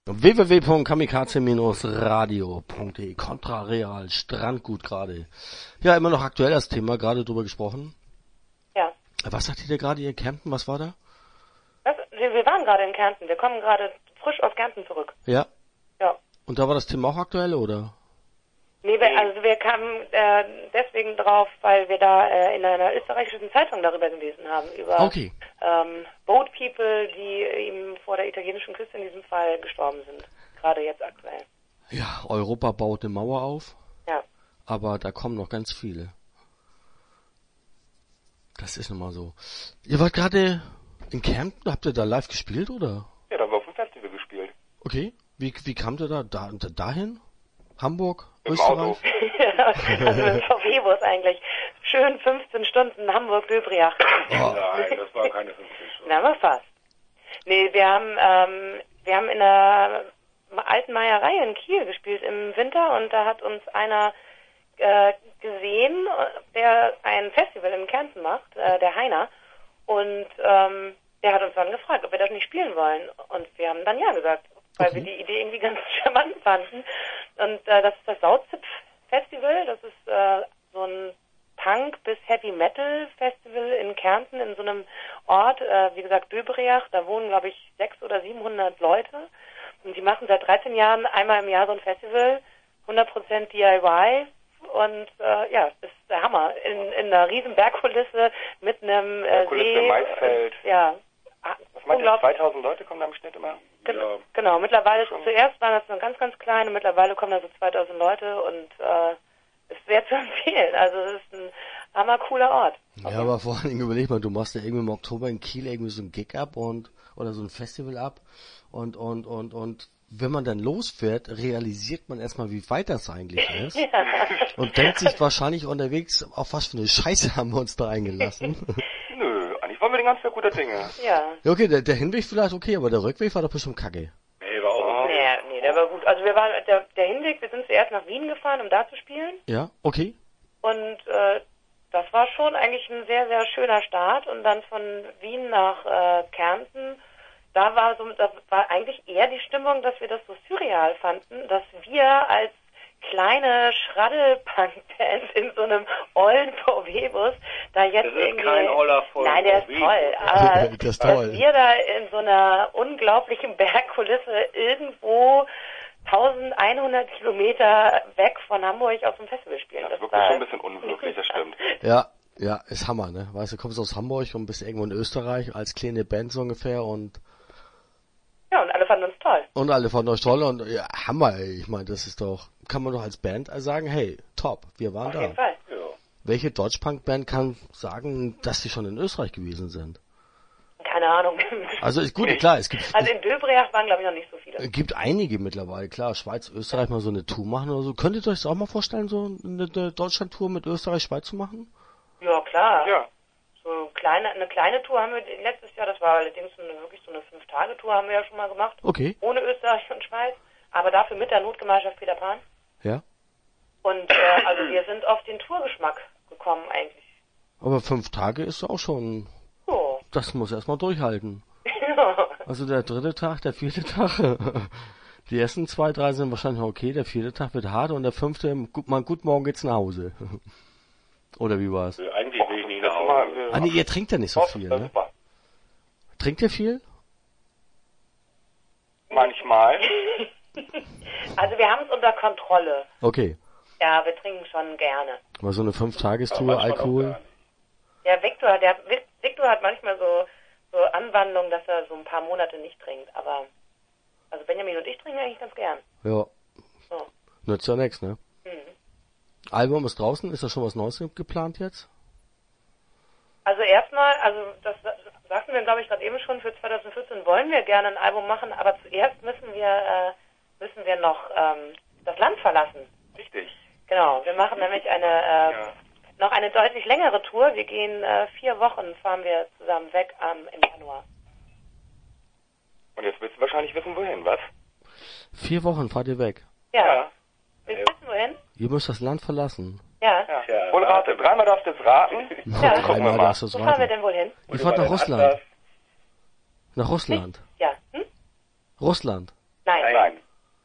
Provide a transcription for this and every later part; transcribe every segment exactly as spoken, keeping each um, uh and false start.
w w w punkt kamikaze radio punkt de Kontrareal, Strandgut gerade. Ja, immer noch aktuell das Thema, gerade drüber gesprochen. Ja. Was sagt ihr gerade, ihr Kärnten, was war da? Was? Wir, wir waren gerade in Kärnten, wir kommen gerade frisch aus Kärnten zurück. Ja. Ja. Und da war das Thema auch aktuell, oder? Nee, wir, also wir kamen äh, deswegen drauf, weil wir da äh, in einer österreichischen Zeitung darüber gelesen haben, über okay. ähm, Boat People, die eben vor der italienischen Küste in diesem Fall gestorben sind. Gerade jetzt aktuell. Ja, Europa baut eine Mauer auf. Ja. Aber da kommen noch ganz viele. Das ist nun mal so. Ihr wart gerade in Kärnten, habt ihr da live gespielt, oder? Ja, da haben wir auf dem Festival gespielt. Okay. Wie, wie kamt ihr da, da dahin? Hamburg? Im Österreich? Auto. Also mit dem V W-Bus eigentlich. Schön fünfzehn Stunden Hamburg-Döbriach. Oh. Nein, das war keine fünfzehn Stunden. Na, aber fast. Nee, wir haben, ähm, wir haben in einer alten Meierei in Kiel gespielt im Winter und da hat uns einer äh, gesehen, der ein Festival in Kärnten macht, äh, der Heiner, und ähm, der hat uns dann gefragt, ob wir das nicht spielen wollen, und wir haben dann ja gesagt, weil okay. wir die Idee irgendwie ganz charmant fanden. Und äh, das ist das Sauzipf-Festival, das ist äh, so ein Punk- bis Heavy-Metal-Festival in Kärnten, in so einem Ort, äh, wie gesagt, Döbriach, da wohnen, glaube ich, sechshundert oder siebenhundert Leute. Und die machen seit dreizehn Jahren einmal im Jahr so ein Festival, hundert Prozent D I Y. Und äh, ja, das ist der Hammer. In, in einer riesen Bergkulisse mit einem äh, Bergkulisse, See. Maisfeld. Äh, ja. Was meint ihr, zweitausend Leute kommen da im Schnitt immer? Gen ja. Genau, mittlerweile, schon. Zuerst waren das nur ganz, ganz kleine, mittlerweile kommen da so zweitausend Leute und äh, ist sehr zu empfehlen. Also es ist ein hammer cooler Ort. Ja, okay. Aber vor allen Dingen überleg mal, du machst ja irgendwie im Oktober in Kiel irgendwie so ein Gig ab und oder so ein Festival ab und und und und wenn man dann losfährt, realisiert man erstmal, wie weit das eigentlich ist. Ja. Und denkt sich wahrscheinlich unterwegs, auf was für eine Scheiße haben wir uns da eingelassen. Nö, eigentlich waren wir den ganzen Tag guter Dinge. Ja. Ja, okay, der, der Hinweg vielleicht okay, aber der Rückweg war doch bestimmt kacke. Nee, war auch nee, nee, der war gut. Also wir waren, der, der Hinweg, wir sind zuerst nach Wien gefahren, um da zu spielen. Ja, okay. Und äh, das war schon eigentlich ein sehr, sehr schöner Start. Und dann von Wien nach äh, Kärnten, da war so, da war eigentlich eher die Stimmung, dass wir das so surreal fanden, dass wir als kleine Schraddelpunk-Band in so einem ollen V W-Bus da jetzt das ist irgendwie... kein oller voll Nein, der ist toll. Aber das ist toll. dass wir da in so einer unglaublichen Bergkulisse irgendwo eintausendeinhundert Kilometer weg von Hamburg auf dem Festival spielen. Das, das ist wirklich war schon ein bisschen unwirklich, das stimmt. Ja, ja, ist Hammer, ne? Weißt du, kommst aus Hamburg und bist irgendwo in Österreich als kleine Band so ungefähr und... Ja, und alle fanden uns toll. Und alle fanden uns toll und ja, Hammer, ey. Ich meine, das ist doch... Kann man doch als Band sagen, hey, top, wir waren Auf da. jeden Fall. Ja. Welche Deutschpunk-Band kann sagen, dass sie schon in Österreich gewesen sind? Keine Ahnung. Also ist gut, klar, es gibt... Also in Döbriach waren, glaube ich, noch nicht so viele. Es gibt einige mittlerweile, klar, Schweiz, Österreich mal so eine Tour machen oder so. Könntet ihr euch das auch mal vorstellen, so eine, eine Deutschland-Tour mit Österreich, Schweiz zu machen? Ja, klar. Ja. So kleine, eine kleine Tour haben wir letztes Jahr, das war allerdings eine, wirklich so eine Fünf-Tage-Tour haben wir ja schon mal gemacht. Okay. Ohne Österreich und Schweiz, aber dafür mit der Notgemeinschaft Peter Pan. Ja. Und äh, also wir sind auf den Tourgeschmack gekommen eigentlich. Aber fünf Tage ist auch schon... So. Das muss erstmal durchhalten. Ja. Also der dritte Tag, der vierte Tag... Die ersten zwei, drei sind wahrscheinlich okay, der vierte Tag wird hart und der fünfte, gut, mal gut, morgen geht's nach Hause. Oder wie war's? Also eigentlich will ich nicht nach Hause. Ah nee, ihr trinkt ja nicht so viel, ne? Trinkt ihr viel? Manchmal. Also wir haben es unter Kontrolle. Okay. Ja, wir trinken schon gerne. Aber so eine Fünf-Tagestour, Alkohol? Ja, Viktor, der Viktor hat manchmal so, so Anwandlungen, dass er so ein paar Monate nicht trinkt, aber also Benjamin und ich trinken eigentlich ganz gern. Ja. So. Nützt ja nichts, ne? Mhm. Album ist draußen, ist da schon was Neues geplant jetzt? Also erstmal, also das sagten wir, glaube ich, gerade eben schon, für zwanzig vierzehn wollen wir gerne ein Album machen, aber zuerst müssen wir äh, müssen wir noch ähm, das Land verlassen. Richtig. Genau, wir machen nämlich eine äh, Ja. noch eine deutlich längere Tour. Wir gehen äh, vier Wochen, fahren wir zusammen weg ähm, im Januar. Und jetzt willst du wahrscheinlich wissen, wohin, was? Vier Wochen fahrt ihr weg. Ja. Ja. Wir wissen wohin? Ihr müsst das Land verlassen. Ja. Ja. ja. Und rate, dreimal darfst du es raten. Ja. Gucken wir Dreimal mal. darfst du es Wo fahren wir raten. denn wohl hin? Ihr fahrt nach Russland. Nach Russland. Ja. Hm? Russland. Nein. Nein.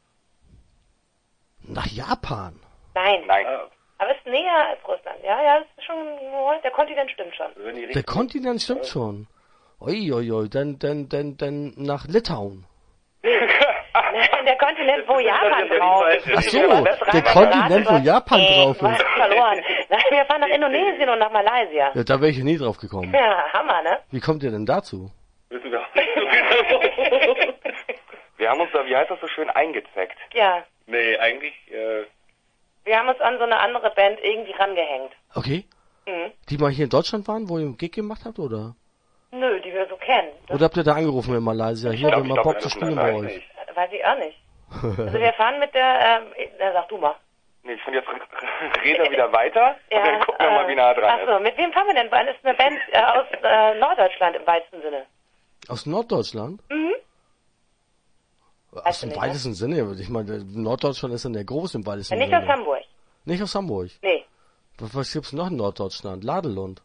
Nach Japan? Nein. Nein. Aber es ist näher als Russland. Ja, ja, das ist schon, der Kontinent stimmt schon. Also in die Der Richtung. Kontinent stimmt schon. Ui, ui, ui, dann, dann, dann, dann nach Litauen. Der Kontinent, wo Japan drauf ist. Ach so, der Kontinent, wo Japan drauf Du hast ist. verloren. Nein, wir fahren nach Indonesien und nach Malaysia. Ja, da wäre ich nie drauf gekommen. Ja, Hammer, ne? Wie kommt ihr denn dazu? Wissen wir auch nicht so genau. Wir haben uns da, wie heißt das so schön, eingezeckt. Ja, Nee, eigentlich, äh, wir haben uns an so eine andere Band irgendwie rangehängt. Okay. Mhm. Die mal hier in Deutschland waren, wo ihr einen Gig gemacht habt, oder? Nö, die wir so kennen. Das Oder habt ihr da angerufen in Malaysia? Hier, glaub, wir ich mal glaub, Bock wir zu rufen spielen das bei ein, euch. nicht. weiß ich auch nicht. Also wir fahren mit der, ähm, na, sag du mal. Nee, ich finde jetzt red er wieder weiter und dann gucken wir mal, wie nah er dran Achso, mit wem fahren wir denn? Das ist eine Band äh, aus äh, Norddeutschland im weitesten Sinne. Aus Norddeutschland? Mhm. Aus Weißt du dem nicht, ne? weitesten Sinne. Ich meine, Norddeutschland ist dann der groß im weitesten Nicht Sinne. aus Hamburg. Nicht aus Hamburg. Nee. Was, was gibt's noch in Norddeutschland? Ladelund.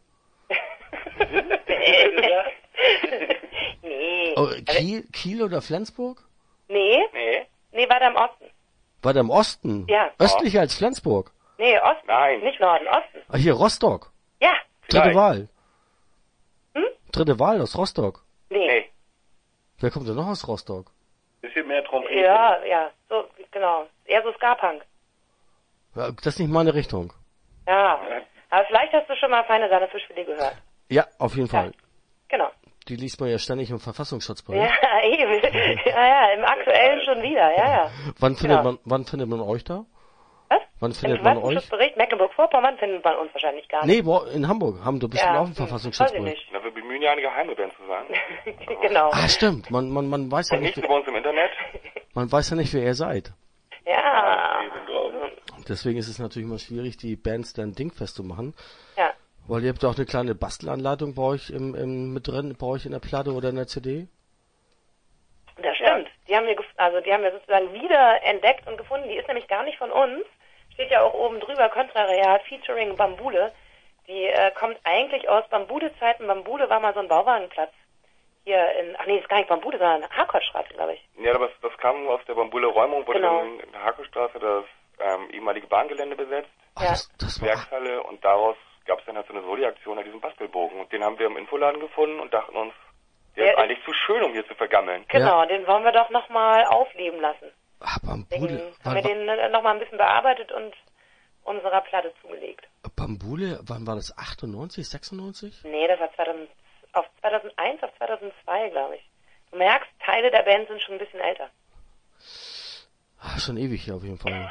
nee. Oh, Kiel, Kiel oder Flensburg? Nee, Nee, nee, weiter im Osten. Weiter im Osten? Ja. Östlicher als Flensburg? Nee, Osten. Nein. Nicht Norden, Osten. Ah, hier, Rostock. Ja. Dritte Vielleicht. Wahl. Hm? Dritte Wahl aus Rostock. Nee. nee. Wer kommt denn noch aus Rostock? Bisschen mehr Trompete. Ja, ja, so, genau. Eher so Ska-Punk. Ja, das ist nicht meine Richtung. Ja. Aber vielleicht hast du schon mal Feine Sahne Fischfilet gehört. Ja, auf jeden Fall. Genau. Die liest man ja ständig im Verfassungsschutzbericht. Ja, eben. Ja, ja, im aktuellen schon wieder, ja, ja. Wann findet Genau. man, wann findet man euch da? Was? Wann findet Im man euch? Verfassungsschutzbericht Mecklenburg-Vorpommern findet man uns wahrscheinlich gar nicht. Nee, wo, in Hamburg haben du bestimmt ja, auch einen hm, weiß ich Verfassungsschutzbericht. nicht. Na, wir bemühen ja eine geheime Band zu sein. Genau. Ah, stimmt. Man, man, man weiß ja Und nicht, nicht über uns im Internet. man weiß ja nicht, wer ihr seid. Ja. Wir sind drauf. Deswegen ist es natürlich immer schwierig, die Bands dann dingfest zu machen. Ja. Weil ihr habt ja auch eine kleine Bastelanleitung bei euch im, im, mit drin, bei euch in der Platte oder in der C D. Das stimmt. Die haben wir, gef- also die haben wir sozusagen wieder entdeckt und gefunden. Die ist nämlich gar nicht von uns. Steht ja auch oben drüber, Contrareal featuring Bambule. Die äh, kommt eigentlich aus Bambule-Zeiten. Bambule war mal so ein Bauwagenplatz. Hier in, ach nee, ist gar nicht Bambule, sondern Harkortstraße, glaube ich. Ja, aber das, das kam aus der Bambule-Räumung, wurde Genau. dann in der Hakelstraße das ähm, ehemalige Bahngelände besetzt, Ach, Ja. das, das war, Werkshalle, und daraus gab es dann halt so eine Soli-Aktion an diesem Bastelbogen. Und den haben wir im Infoladen gefunden und dachten uns, der Der ist ist- eigentlich zu schön, um hier zu vergammeln. Genau, den wollen wir doch nochmal aufleben lassen. ah, Deswegen Bambule, haben wann, wir den äh, nochmal ein bisschen bearbeitet und unserer Platte zugelegt. Bambule, wann war das? achtundneunzig, sechsundneunzig? Nee, das war zweitausend, auf zweitausendeins, auf zweitausendzwei, glaube ich. Du merkst, Teile der Band sind schon ein bisschen älter. Ah, schon ewig hier auf jeden Fall.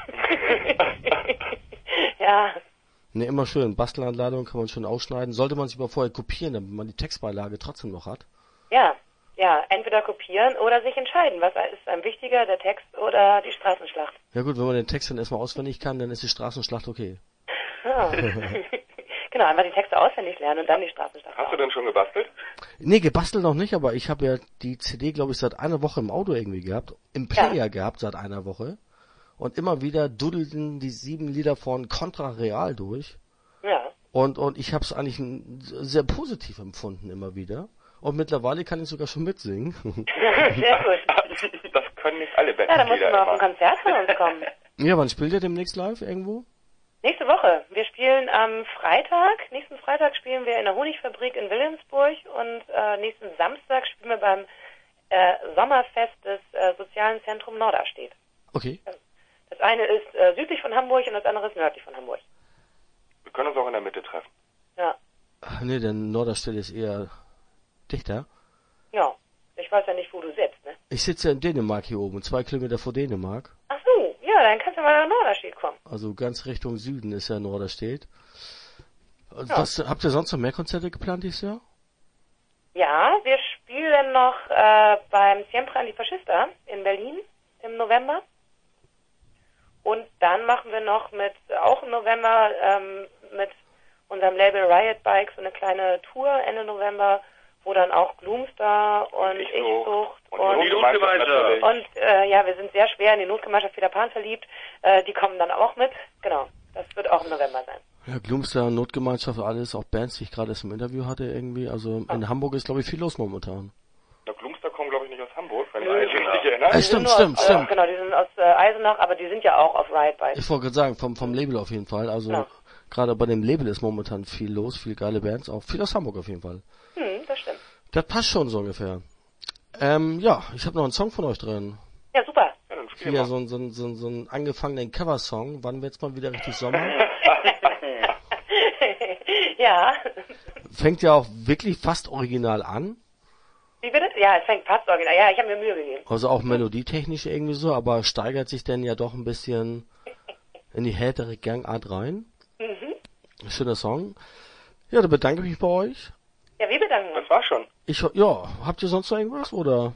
Ja, Ne, immer schön. Bastelanleitung kann man schön ausschneiden. Sollte man sich aber vorher kopieren, damit man die Textbeilage trotzdem noch hat. ja, ja, entweder kopieren oder sich entscheiden, was ist einem wichtiger, der Text oder die Straßenschlacht. Ja gut, wenn man den Text dann erstmal auswendig kann, dann ist die Straßenschlacht okay. Ja. Genau, einfach die Texte auswendig lernen und dann die Straßenschlacht. Hast du denn schon gebastelt? Nee, gebastelt noch nicht, aber ich habe ja die C D, glaube ich, seit einer Woche im Auto irgendwie gehabt. Im Player Ja. gehabt seit einer Woche. Und immer wieder dudelten die sieben Lieder von Contra Real durch. Ja. Und, und ich habe es eigentlich ein- sehr positiv empfunden immer wieder. Und mittlerweile kann ich sogar schon mitsingen. Sehr gut. Das können nicht alle Ja, da musst du Bandmitglieder mal auf ein immer. Konzert von uns kommen. Ja, wann spielt ihr demnächst live irgendwo? Nächste Woche. Wir spielen am Freitag. Nächsten Freitag spielen wir in der Honigfabrik in Wilhelmsburg und äh, nächsten Samstag spielen wir beim äh, Sommerfest des äh, Sozialen Zentrum Norderstedt. Okay. Das eine ist äh, südlich von Hamburg und das andere ist nördlich von Hamburg. Wir können uns auch in der Mitte treffen. Ja. Ach, nee, denn Norderstedt ist eher dichter. Ja. Ich weiß ja nicht, wo du sitzt, ne? Ich sitze ja in Dänemark hier oben, zwei Kilometer vor Dänemark. Ach so, ja, dann kannst du mal nach Norderstedt kommen. Also ganz Richtung Süden ist ja Norderstedt. Ja. Was, habt ihr sonst noch mehr Konzerte geplant dieses Jahr? Ja, wir spielen noch äh, beim Siempre Antifascista in Berlin im November. Und dann machen wir noch mit, auch im November, ähm, mit unserem Label Riot Bikes so eine kleine Tour Ende November, wo dann auch Gloomstar und Ich Ich-Sucht Sucht und und, die Notgemeinschaft natürlich. und äh, ja, wir sind sehr schwer in die Notgemeinschaft Peter Pan verliebt. Äh, die kommen dann auch mit. Genau, das wird auch im November sein. Ja, Gloomstar, Notgemeinschaft, alles, auch Bands, die ich gerade erst im Interview hatte irgendwie. Also in Hamburg ist, glaube ich, viel los momentan. Na, Gloomstar kommen, glaube ich, nicht aus Hamburg. wenn ich mich richtig erinnere. Äh, Die stimmt, sind stimmt, aus, stimmt. Äh, genau, die sind aus äh, Eisenach, aber die sind ja auch auf Riot Bike. Ich wollte gerade sagen, vom, vom Label auf jeden Fall. Also Ja. gerade bei dem Label ist momentan viel los, viel geile Bands, auch viel aus Hamburg auf jeden Fall. Hm, das stimmt. Das passt schon so ungefähr. Ähm, ja, ich habe noch einen Song von euch drin. Ja, super. Ja, dann spiel Hier mal. so, ein- so, ein- so, ein- so einen angefangenen Coversong. Wann wird's mal wieder richtig Sommer? Ja. Fängt ja auch wirklich fast original an. Wie bitte? Ja, es fängt fast original. Ja, ich habe mir Mühe gegeben. Also auch melodietechnisch irgendwie so, aber steigert sich dann ja doch ein bisschen in die härtere Gangart rein. Mhm. Schöner Song. Ja, dann bedanke ich mich bei euch. Ja, wir bedanken uns. Das war schon. Ich, ja, habt ihr sonst noch irgendwas, oder?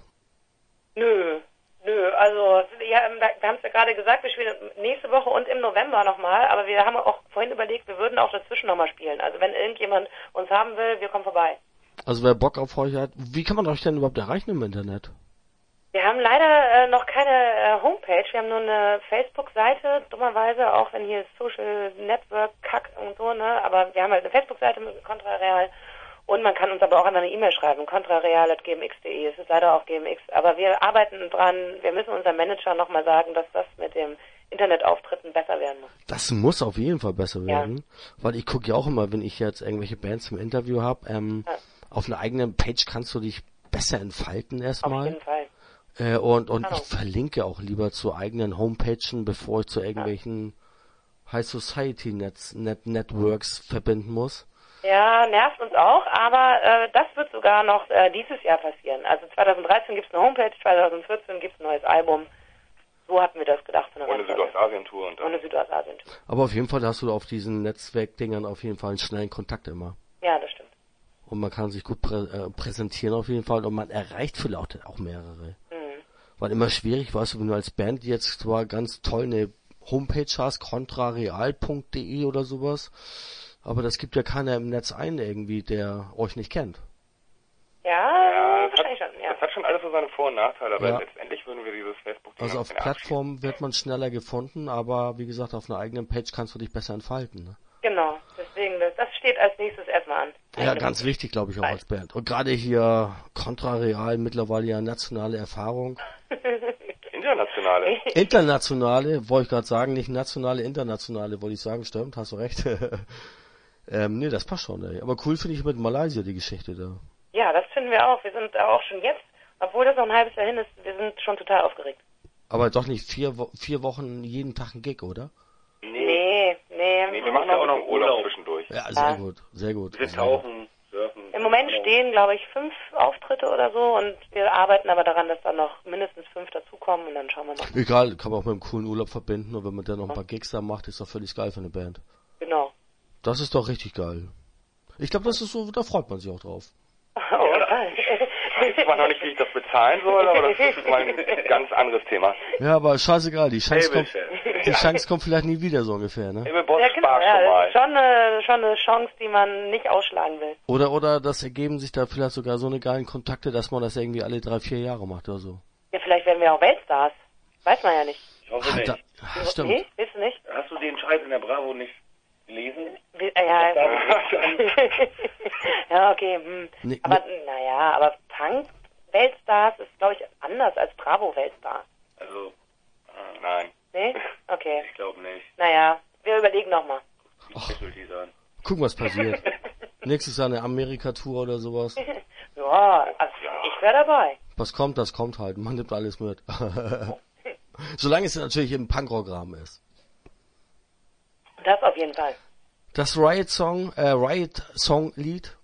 Nö, nö, also ja, wir haben es ja gerade gesagt, wir spielen nächste Woche und im November nochmal, aber wir haben auch vorhin überlegt, wir würden auch dazwischen nochmal spielen. Also wenn irgendjemand uns haben will, wir kommen vorbei. Also wer Bock auf euch hat, wie kann man euch denn überhaupt erreichen im Internet? Wir haben leider äh, noch keine äh, Homepage, wir haben nur eine Facebook-Seite, dummerweise, auch wenn hier Social Network Kack und so, ne, aber wir haben halt eine Facebook-Seite mit Contrareal und man kann uns aber auch an eine E-Mail schreiben, contrareal at g m x punkt d e, es ist leider auch G M X, aber wir arbeiten dran, wir müssen unserem Manager nochmal sagen, dass das mit dem Internetauftritten besser werden muss. Das muss auf jeden Fall besser Ja. werden, weil ich gucke ja auch immer, wenn ich jetzt irgendwelche Bands im Interview habe, ähm, Ja. auf einer eigenen Page kannst du dich besser entfalten Auf erstmal. jeden Fall. Äh, und und Genau. ich verlinke auch lieber zu eigenen Homepagen, bevor ich zu irgendwelchen High Society Net, Net, Networks verbinden muss. Ja, nervt uns auch, aber äh, das wird sogar noch äh, dieses Jahr passieren. Also zwanzig dreizehn gibt es eine Homepage, zwanzig vierzehn gibt es ein neues Album. So hatten wir das gedacht. Von der Und eine Webseite. Südostasien-Tour und Und eine dann. Südostasien-Tour. Aber auf jeden Fall hast du auf diesen Netzwerkdingern auf jeden Fall einen schnellen Kontakt immer. Ja, das stimmt. Und man kann sich gut prä äh, präsentieren auf jeden Fall und man erreicht vielleicht auch mehrere. Mhm. War immer schwierig, weißt du, wenn du als Band jetzt zwar ganz toll eine Homepage hast, contrareal punkt d e oder sowas, aber das gibt ja keiner im Netz ein irgendwie, der euch nicht kennt. Ja, Ja, das hat, wahrscheinlich schon, ja. das hat schon alles so seine Vor- und Nachteile, aber Ja. letztendlich würden wir dieses Facebook-Ding Also ein auf bisschen Plattformen wird man schneller gefunden, aber wie gesagt, auf einer eigenen Page kannst du dich besser entfalten. Ne? Genau, deswegen, das, das steht als nächstes erstmal an. Ja, ganz wichtig, glaube ich, auch als Band. Und gerade hier Contrareal mittlerweile ja nationale Erfahrung. Internationale. Internationale, wollte ich gerade sagen, nicht nationale, internationale, wollte ich sagen, stimmt, hast du recht. ähm, nee, das passt schon, ey. Aber cool finde ich mit Malaysia die Geschichte da. Ja, das finden wir auch. Wir sind auch schon jetzt, obwohl das noch ein halbes Jahr hin ist, wir sind schon total aufgeregt. Aber doch nicht vier, Wo vier Wochen jeden Tag ein Gig, oder? Nee. Nee, nee. Nee, wir machen ja auch noch einen Urlaub zwischendurch. Ja, sehr Ja. gut, sehr gut. Wir tauchen, surfen. Im Moment stehen, glaube ich, fünf Auftritte oder so und wir arbeiten aber daran, dass da noch mindestens fünf dazukommen und dann schauen wir mal. Egal, kann man auch mit einem coolen Urlaub verbinden und wenn man dann noch ein paar Gigs da macht, ist doch völlig geil für eine Band. Genau. Das ist doch richtig geil. Ich glaube, das ist so, da freut man sich auch drauf. Oh, Ich weiß zwar noch nicht, wie ich das bezahlen soll, aber das ist mal ein ganz anderes Thema. Ja, aber scheißegal, die Chance kommt, Table die Chance kommt vielleicht nie wieder so ungefähr, ne? Ey, Boss, Ja, genau, Spaß ja, schon das mal. ist schon eine, schon eine Chance, die man nicht ausschlagen will. Oder, oder das ergeben sich da vielleicht sogar so eine geilen Kontakte, dass man das irgendwie alle drei, vier Jahre macht oder so. Ja, vielleicht werden wir auch Weltstars. Weiß man ja nicht. Ich hoffe Ah, nicht. da, ah, stimmt. Nee, willst du nicht? Hast du den Scheiß in der Bravo nicht gelesen? Wie- äh, Ja, ja okay. Hm. Nee, aber naja, aber Punk Weltstars ist, glaube ich, anders als Bravo Weltstar. Also, Nein. Nee? Okay. ich glaube nicht. Naja, wir überlegen nochmal. Die Special-Teaser an. Gucken, was passiert. Nächstes Jahr eine Amerika-Tour oder sowas. Ja, also ich wäre dabei. Was kommt, das kommt halt. Man nimmt alles mit. Solange es natürlich im Punkrock-Rahmen ist. Das auf jeden Fall. Das Riot-Song, äh, Riot-Song-Lied